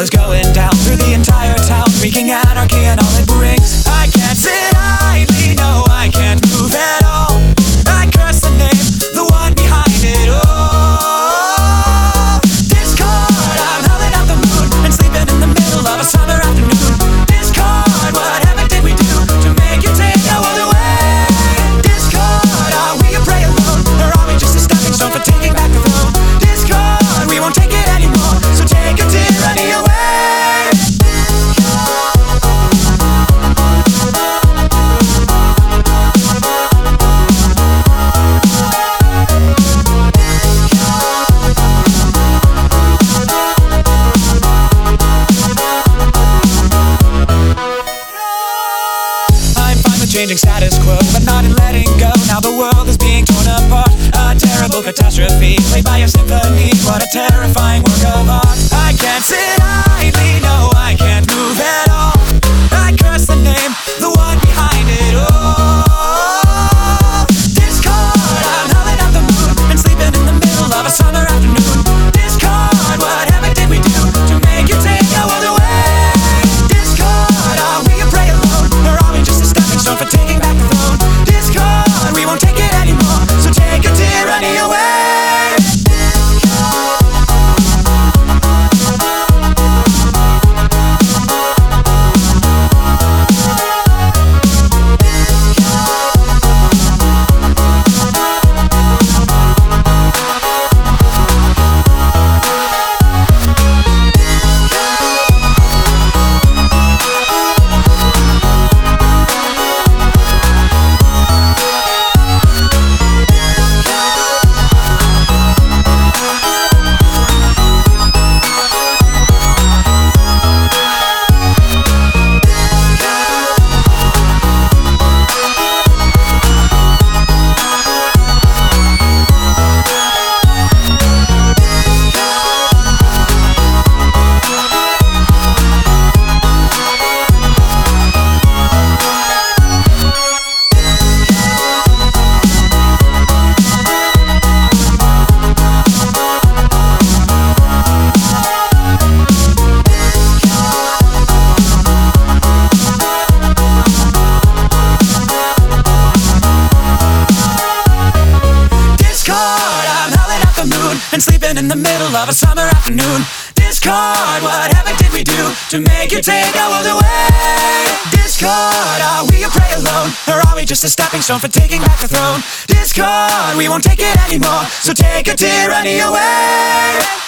is going down through the entire town, wreaking anarchy and all it brings. I can't sit idly, no, I can't move at all. I curse the name, the one behind it all. Discord, I'm howling at the moon and sleeping in the middle of a summer afternoon. Discord, whatever did we do to make you take our world away? Discord, are we a prey alone, or are we just a stepping stone for taking back the throne? Discord, we won't take it anymore, so take your tyranny away. Changing status quo, but not in letting go. Now the world is being torn apart, a terrible catastrophe played by a symphony. What a terrifying work of art. I can't sit idly, no, I can't move at all. I curse the name, the one behind it all. Discord, I'm howling at the moon and sleeping in the middle of a summer afternoon. Discord, whatever did we do to make you take our world away? Discord, are we a prey alone, or are we just a stepping stone for taking back the throne? Discord, we won't take it anymore, so take your tyranny away. And sleeping in the middle of a summer afternoon. Discord, whatever did we do to make you take our world away? Discord, are we a prey alone, or are we just a stepping stone for taking back the throne? Discord, we won't take it anymore, so take your tyranny away.